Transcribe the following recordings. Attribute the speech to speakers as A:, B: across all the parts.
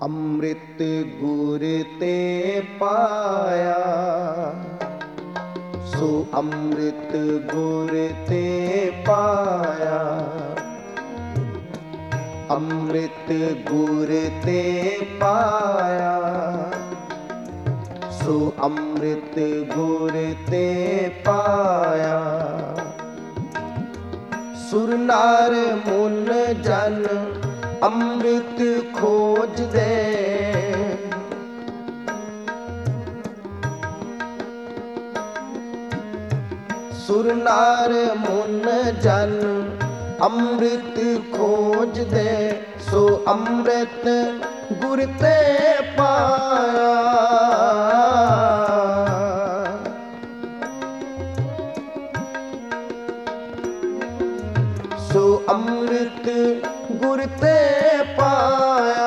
A: ਅੰਮ੍ਰਿਤ ਗੁਰ ਤੇ ਪਾਇਆ, ਸੋ ਅੰਮ੍ਰਿਤ ਗੁਰ ਤੇ ਪਾਇਆ। ਅੰਮ੍ਰਿਤ ਗੁਰ ਤੇ ਪਾਇਆ, ਸੋ ਅੰਮ੍ਰਿਤ ਗੁਰ ਤੇ ਪਾਇਆ। ਸੁਰ ਨਾਰ ਮੁਨ ਜਨ ਅੰਮ੍ਰਿਤ ਖੋਜਦੇ, ਸੁਰ ਨਾਰ ਮੁਨ ਜਨ ਅੰਮ੍ਰਿਤ ਖੋਜਦੇ, ਸੋ ਅੰਮ੍ਰਿਤ ਗੁਰ ਤੇ ਪਾਇਆ। ਸੋ ਅੰਮ੍ਰਿਤ ਗੁਰ ਤੇ ਪਾਇਆ।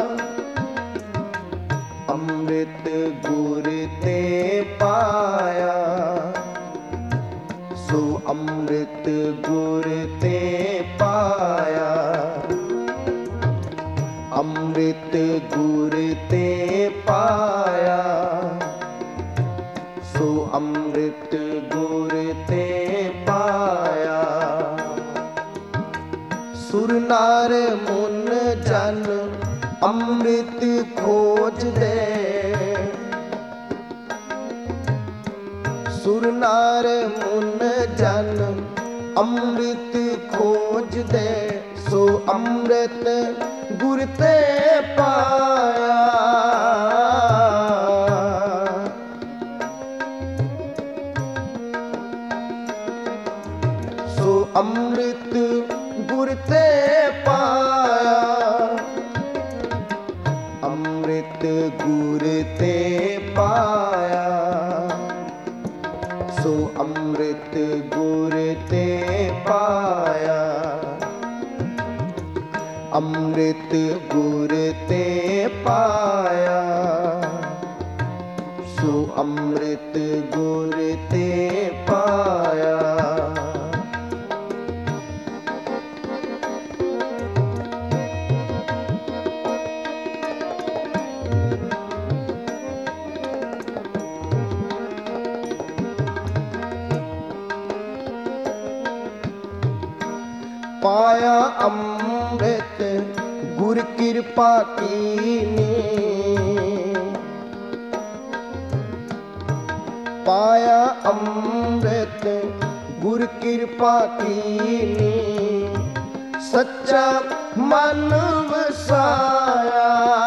A: ਅੰਮ੍ਰਿਤ ਗੁਰ ਤੇ ਪਾਇਆ, ਸੋ ਅੰਮ੍ਰਿਤ ਗੁਰ ਤੇ ਪਾਇਆ। ਅੰਮ੍ਰਿਤ ਗੁਰ ਤੇ ਪਾਇਆ, ਸੋ ਅੰਮ੍ਰਿਤ ਗੁਰ ਤੇ ਪਾਇਆ। ਸੁਰ ਨਾਰ ਮੁਨ ਜਨ ਅੰਮ੍ਰਿਤ ਖੋਜਦੇ, ਸੁਰ ਨਾਰ ਮੁਨ ਜਨ ਅੰਮ੍ਰਿਤ ਖੋਜਦੇ, ਸੋ ਅੰਮ੍ਰਿਤ ਗੁਰ ਤੇ ਪਾਇਆ। ਸੋ ਅੰਮ੍ਰਿਤ ਗੁਰ ਤੇ ਪਾਇਆ। ਅੰਮ੍ਰਿਤ ਗੁਰ ਤੇ ਪਾਇਆ, ਸੋ ਅੰਮ੍ਰਿਤ ਗੁਰ ਤੇ ਪਾਇਆ। ਅੰਮ੍ਰਿਤ ਗੁਰ ਤੇ ਪਾਇਆ, ਸੋ ਅੰਮ੍ਰਿਤ ਗੁਰ ਤੇ ਪਾਇਆ। ਪਾਇਆ ਅੰਮ੍ਰਿਤ ਗੁਰ ਕਿਰਪਾ ਕੀਨੀ, ਪਾਇਆ ਅੰਮ੍ਰਿਤ ਗੁਰ ਕਿਰਪਾ ਕੀਨੀ। ਸੱਚਾ ਮਨ ਵਸਾਇਆ,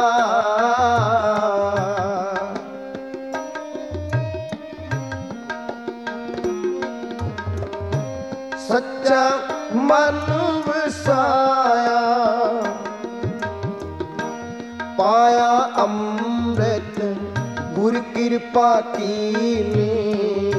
A: ਸੱਚਾ ਮਨ ਵਸਾਇਆ। ਪਾਇਆ ਅੰਮ੍ਰਿਤ ਗੁਰ ਕਿਰਪਾ ਕੀਨੀ,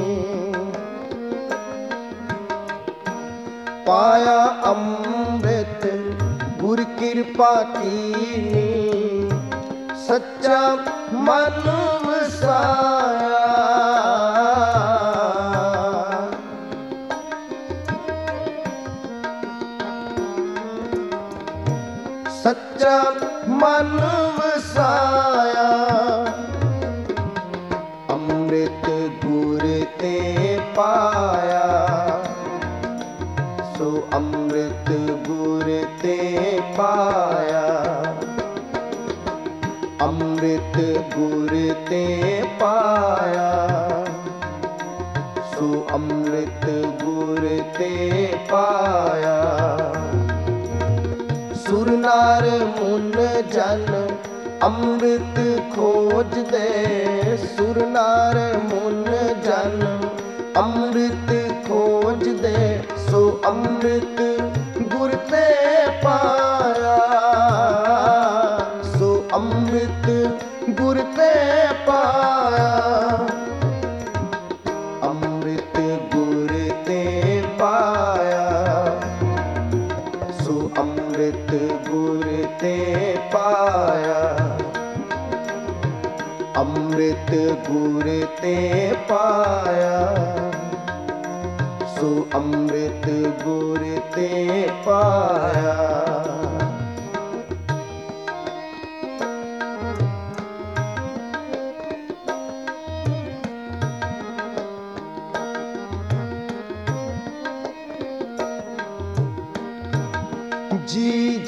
A: ਪਾਇਆ ਅੰਮ੍ਰਿਤ ਗੁਰ ਕਿਰਪਾ ਕੀਨੀ। ਸੱਚਾ ਮਨ ਵਸਾਇਆ, ਸੱਚਾ ਮਨ ਵਸਾਇਆ। ਅੰਮ੍ਰਿਤ ਗੁਰ ਤੇ ਪਾਇਆ, ਸੋ ਅੰਮ੍ਰਿਤ ਗੁਰ ਤੇ ਪਾਇਆ। ਅੰਮ੍ਰਿਤ ਗੁਰ ਤੇ ਪਾਇਆ, ਸੋ ਅੰਮ੍ਰਿਤ ਗੁਰ ਤੇ ਪਾਇਆ। ਸੁਰ ਨਾਰ ਮੁਨ ਜਨ ਅੰਮ੍ਰਿਤ ਖੋਜਦੇ, ਸੁਰ ਨਾਰ ਮੁਨ ਜਨ ਅੰਮ੍ਰਿਤ ਖੋਜਦੇ, ਸੋ ਅੰਮ੍ਰਿਤ ਗੁਰ ਤੇ ਪਾਇਆ। ਸੋ ਅੰਮ੍ਰਿਤ ਗੁਰ ਤੇ ਪਾਇਆ। ਅੰਮ੍ਰਿਤ ਗੁਰ ਤੇ ਪਾਇਆ, ਸੋ ਅੰਮ੍ਰਿਤ ਗੁਰ ਤੇ ਪਾਇਆ। ਅੰਮ੍ਰਿਤ ਗੁਰ ਤੇ ਪਾਇਆ, ਸੋ ਅੰਮ੍ਰਿਤ ਗੁਰ ਤੇ ਪਾਇਆ।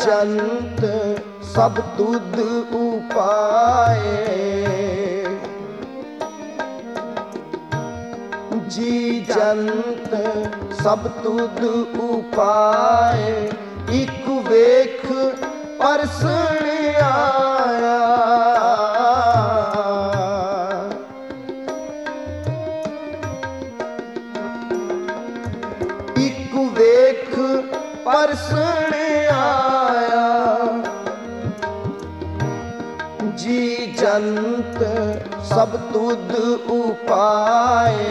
A: जंत सब तुध उपाए, जी जंत सब तुध उपाए, इक वेख परसण आया। इक वेख परसण आया, जी जंत सब तुध उपाए,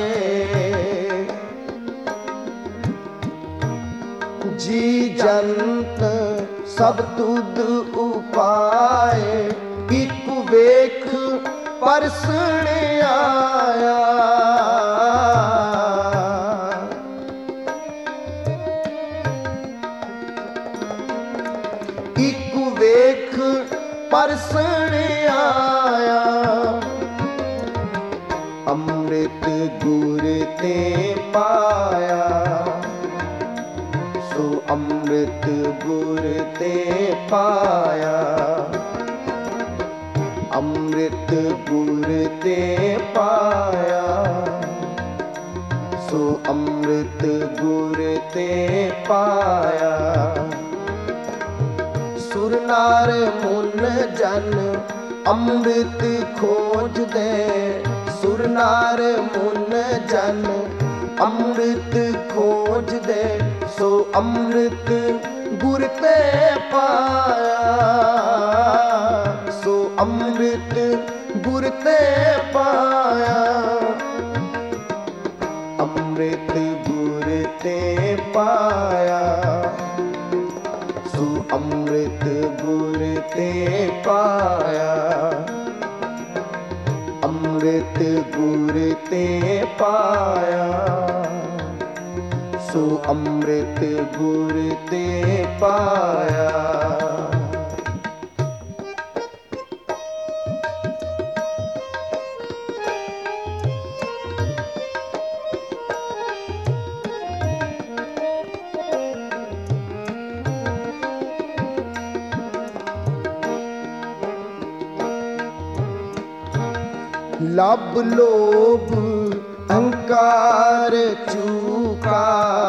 A: जी जंत सब तुध उपाए, इक वेख परसण आया। इक वेख परसण आया, अमृत गुर ते पाया, सो अमृत गुर ते पाया। अमृत गुर ते पाया, सो अमृत गुर ते पाया। सुर नार मुन जन अमृत खोज दे, सुर नार मुन जन अमृत खोज दे, सो अमृत गुर ते पाया, सो अमृत गुर ते पाया। अमृत गुर ते पाया, सो अमृत गुर ते पाया। अमृत गुर ते पाया, सो अमृत गुर ते पाया। लब लोभ अहंकार चूका,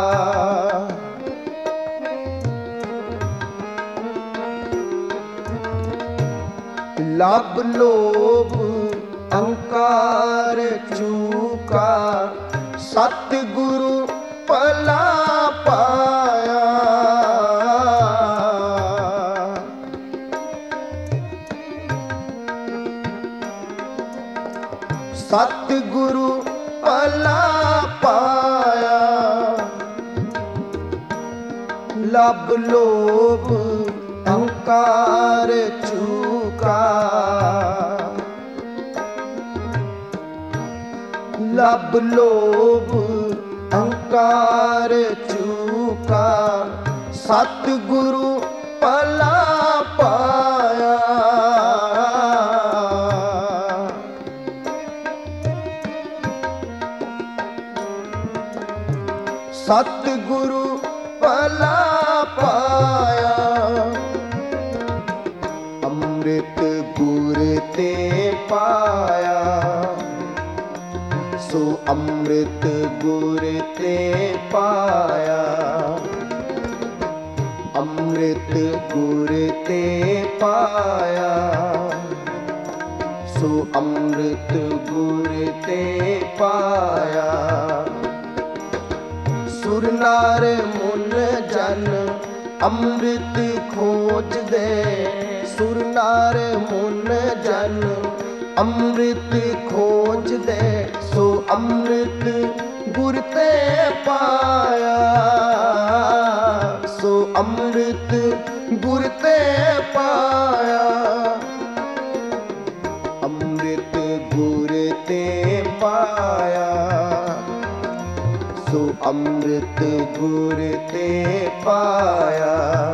A: लब लोभ अहंकार चूका, सतगुरु भला पाया। सतगुरु भला पाया, लब लोभ अहंकार चूका, लब लोभ अहंकार चूका, सतगुरु भला पाया। सतगुरु भला पाया, अमृत गुर ते पाया, सो अमृत गुर ते पाया। अमृत गुर ते पाया, सो अमृत गुर ते पाया। सुर नार मुन जन अमृत खोज दे, सुर नार मुन जन अमृत खोज दे, सो अमृत गुर ते पाया, सो अमृत गुर ते पाया। अमृत गुर ते पाया, सो अमृत गुर ते पाया।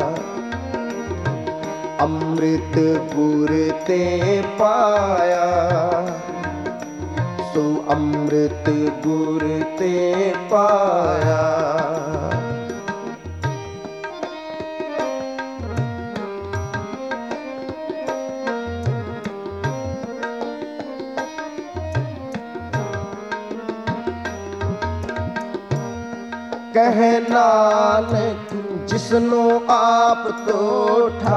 A: अमृत गुर ते पाया, सो अमृत गुर ते पाया। ਕਹਿ ਨਾਨਕ ਜਿਸਨੂੰ ਆਪ ਤੋਠਾ,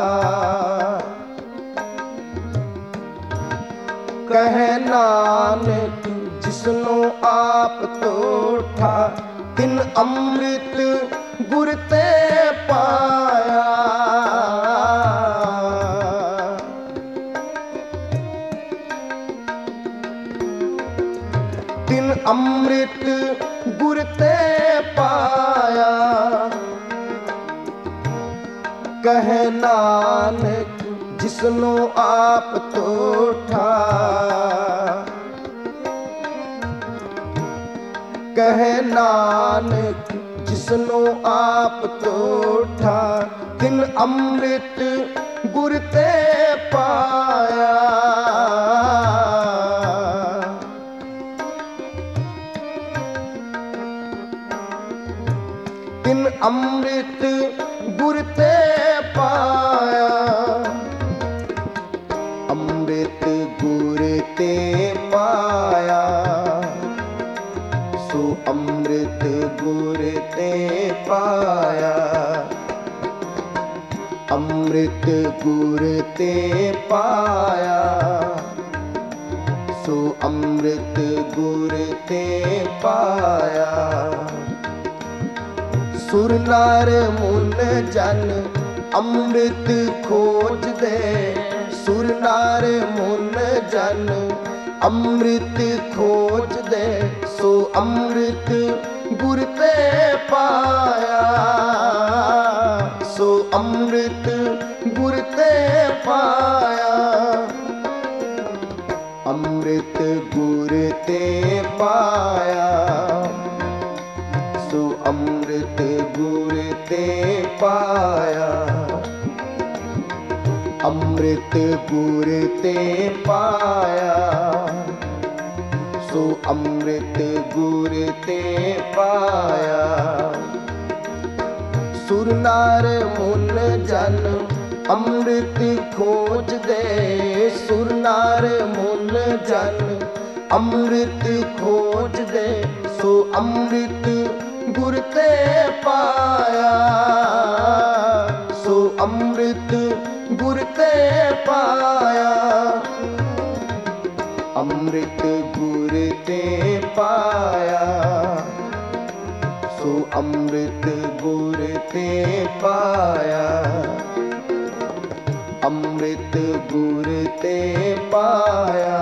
A: ਕਹਿ ਨਾਨਕ ਜਿਸਨੂੰ ਆਪ ਤੋਠਾ, ਤਿਨ ਅੰਮ੍ਰਿਤ ਗੁਰ ਤੇ ਪਾਇਆ। ਤਿਨ ਅੰਮ੍ਰਿਤ ਗੁਰ ਤੇ ਪਾਇਆ, ਕਹਿ ਨਾਨਕ ਜਿਸਨੂੰ ਆਪ ਤੋਠਾ, ਕਹਿ ਨਾਨਕ ਜਿਸਨੂੰ ਆਪ ਤੋਠਾ, ਤਿਨ ਅੰਮ੍ਰਿਤ ਗੁਰ ਤੇ ਪਾਇਆ। ਤਿਨ ਅੰਮ੍ਰਿਤ ਗੁਰ ਤੇ ਪਾਇਆ, ਅੰਮ੍ਰਿਤ ਗੁਰ ਤੇ ਪਾਇਆ, ਸੋ ਅੰਮ੍ਰਿਤ ਗੁਰ ਤੇ ਪਾਇਆ। ਅੰਮ੍ਰਿਤ ਗੁਰ ਤੇ ਪਾਇਆ, ਸੋ ਅੰਮ੍ਰਿਤ ਗੁਰ ਤੇ ਪਾਇਆ। ਸੁਰ ਨਰ ਮੁਨ ਜਨ ਅੰਮ੍ਰਿਤ ਖੋਜਦੇ, ਸੁਰ ਨਰ ਮੁਨ ਜਨ ਅੰਮ੍ਰਿਤ ਖੋਜਦੇ, ਸੋ ਅੰਮ੍ਰਿਤ ਗੁਰ ਤੇ ਪਾਇਆ, ਸੋ ਅੰਮ੍ਰਿਤ ਗੁਰ ਤੇ ਪਾਇਆ। ਅੰਮ੍ਰਿਤ ਗੁਰ ਤੇ ਪਾਇਆ, ਸੋ ਅੰਮ੍ਰਿਤ ਗੁਰ ਤੇ ਪਾਇਆ। ਅੰਮ੍ਰਿਤ ਗੁਰ ਤੇ ਪਾਇਆ, ਸੋ ਅੰਮ੍ਰਿਤ ਗੁਰ ਤੇ ਪਾਇਆ। ਸੁਰ ਨਰ ਮੁਨ ਜਨ ਅੰਮ੍ਰਿਤ ਖੋਜਦੇ, ਸੁਰ ਨਰ ਮੁਨ ਜਨ ਅੰਮ੍ਰਿਤ ਖੋਜਦੇ, ਸੋ ਅੰਮ੍ਰਿਤ ਗੁਰ ਤੇ ਪਾਇਆ, ਸੋ ਅੰਮ੍ਰਿਤ ਗੁਰ ਤੇ ਪਾਇਆ। ਅੰਮ੍ਰਿਤ ਗੁਰ ਤੇ ਪਾਇਆ, ਸੋ ਅੰਮ੍ਰਿਤ ਗੁਰ ਤੇ ਪਾਇਆ। ਅੰਮ੍ਰਿਤ ਗੁਰ ਤੇ ਪਾਇਆ,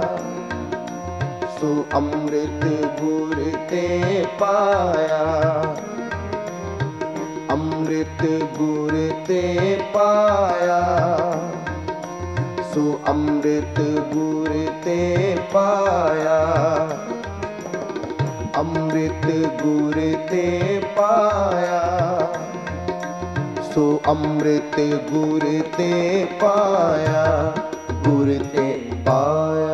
A: ਸੋ ਅੰਮ੍ਰਿਤ ਗੁਰ ਤੇ ਪਾਇਆ। ਅੰਮ੍ਰਿਤ ਗੁਰ ਤੇ ਪਾਇਆ, ਸੋ ਅੰਮ੍ਰਿਤ ਗੁਰ ਤੇ ਪਾਇਆ। ਅੰਮ੍ਰਿਤ ਗੁਰ ਤੇ ਪਾਇਆ, ਸੋ ਅੰਮ੍ਰਿਤ ਗੁਰ ਤੇ ਪਾਇਆ, ਗੁਰ ਤੇ ਪਾਇਆ।